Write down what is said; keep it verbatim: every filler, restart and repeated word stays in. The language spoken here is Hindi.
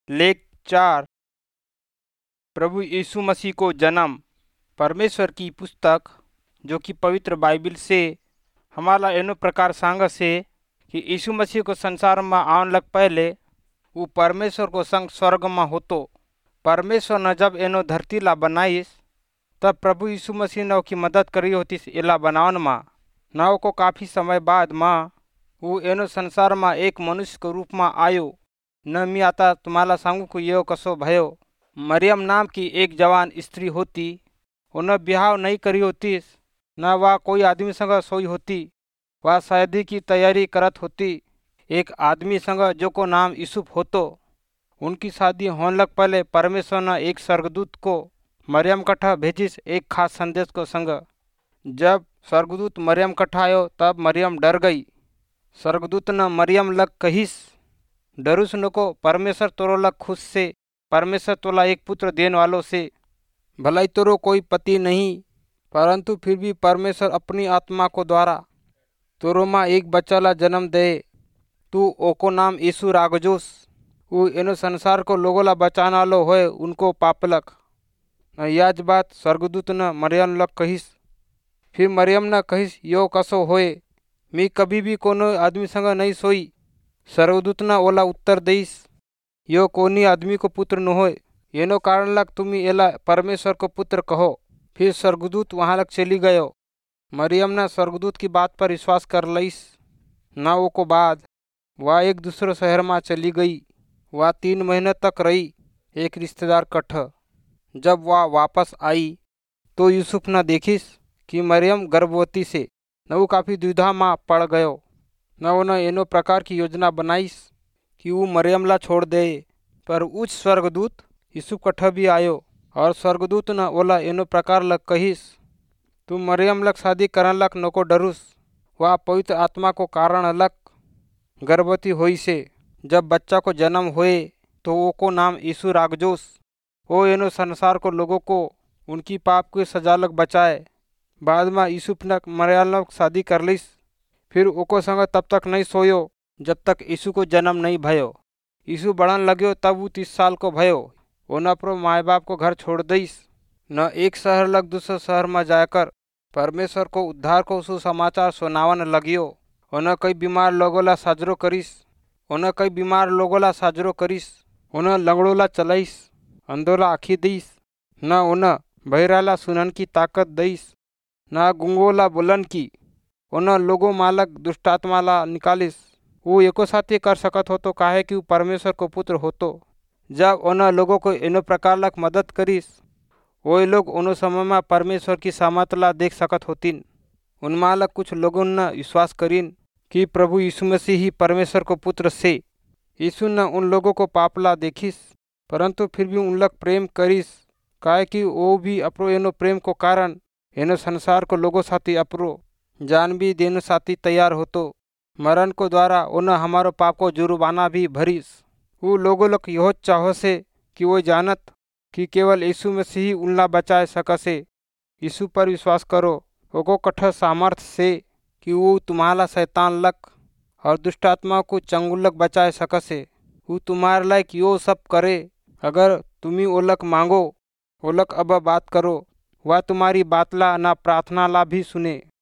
लेख चार। प्रभु यीशु मसीह को जन्म। परमेश्वर की पुस्तक जो कि पवित्र बाइबिल से हमारा एनो प्रकार सांग से कि यीशु मसीह को संसार में आवन लग पहले वो परमेश्वर को संग स्वर्ग में होतो। परमेश्वर ने जब एनो धरती ला बनाईस तब प्रभु यीशु मसीह ने की मदद करी होती एला बनावन में। न को काफ़ी समय बाद माँ वो एनो संसार में एक मनुष्य के रूप में आयो। न मी आता तुम्हाला सांगू को यो कसो भयो। मरियम नाम की एक जवान स्त्री होती। उन्हें ब्याह नहीं करी होतीस, न वह कोई आदमी संग सोई होती। वह शादी की तैयारी करत होती एक आदमी संग जो को नाम यूसुफ होतो। उनकी शादी होने लग पहले परमेश्वर ने एक स्वर्गदूत को मरियम कट्ठा भेजिस एक खास संदेश को संग। जब स्वर्गदूत मरियम कट्ठा आयो तब मरियम डर गई। स्वर्गदूत ने मरियम लग कहिस, डरुस नको, परमेश्वर तोरो लग खुश से, परमेश्वर तोला एक पुत्र देने वालों से। भलाई तोरो कोई पति नहीं, परंतु फिर भी परमेश्वर अपनी आत्मा को द्वारा तोरो माँ एक बच्चा ला जन्म दे। तू ओको नाम यीशु रागजोस। वो एनो संसार को लोगों ला बचाने वालो होए उनको पापलक। याज बात स्वर्गदूत न मरियम लग कहिस। फिर मरियम न कहिस, यो कसो होए, मी कभी भी कोनो आदमी संग नहीं सोई। स्वर्गदूत न ओला उत्तर देइस, यो कोनी आदमी को पुत्र न होए, येनो कारण लग तुम एला परमेश्वर को पुत्र कहो। फिर स्वर्गदूत वहाँ लग चली गयो। मरियम ने स्वर्गदूत की बात पर विश्वास कर लईस। न वो को बाद वह एक दूसरे शहर में चली गई। वह तीन महीने तक रही एक रिश्तेदार कट्ठ। जब वह वापस आई तो यूसुफ न देखिस कि मरियम गर्भवती से। न वो काफ़ी दुविधा में पड़ गयो। न उन्हें एनो प्रकार की योजना बनाईस कि वो मरियम ला छोड़ दे। पर उच्च स्वर्गदूत यूसुफ कट्ठ भी आयो और स्वर्गदूत न ओला एनो प्रकार लग कहिस, तू मरियम लग शादी करन लग नको डरुस। वह पवित्र आत्मा को कारण लग गर्भवती हुई से। जब बच्चा को जन्म हुए तो वो को नाम यीशु रागजोस। वो एनो संसार को लोगों को उनकी पाप के सजा लग बचाए। बाद में यूसुफ न मरियम लग शादी कर लिस। फिर ओको संग तब तक नहीं सोयो जब तक यीशु को जन्म नहीं भयो। यीशु बढ़न लग्यो तब वो तीस साल को भयो। उन अपरो माए बाप को घर छोड़ दईस। न एक शहर लग दूसरे शहर में जाकर परमेश्वर को उद्धार को सुसमाचार सुनावन लगियो। उन्हें कई बीमार लोगों ला साजरो करिस। उन्हें कई बीमार लोगों ला साजरो करिस। उन्हें लंगड़ों ला चलाइस, अंधोला आखी दईस। न उन्हें बहिराला सुनन की ताकत दईस, न गुंगोला बोलन की। उन्हें लोगों मालक दुष्टात्मा ला निकालिस। वो एको साथी कर सकत हो तो काहे कि वो परमेश्वर को पुत्र हो तो। जब उन्हें लोगों को इनो प्रकार लग मदद करिस, वो लोग उन समय में परमेश्वर की सामर्थ ला देख सकत होतिन। उन मालक कुछ लोगों ने विश्वास करीन कि प्रभु यीशु मसीह ही परमेश्वर को पुत्र से। यीशु ने उन लोगों को पापला देखिस, परंतु फिर भी उन लग प्रेम करिस, काहे कि वो भी अपरो एनो प्रेम को कारण एनो संसार को लोगों साथी अपरो जान भी देने साथी तैयार होतो। मरण को द्वारा उन्हें हमारो पाप को जुर्माना भी भरिस। वो लोगों लोग यह चाहो से कि वो जानत कि केवल यीशु मसीह ही उनला बचाए सकसे। यीशु पर विश्वास करो, ओको कठोर सामर्थ से कि वो तुम्हारा शैतान लक और दुष्टात्मा को चंगुलक बचाए सकसे। वो तुम्हारे लायक यो सब करे अगर तुम्ही ओलक मांगो। ओलक अब बात करो, वह तुम्हारी बात ला ना प्रार्थना ला भी सुने।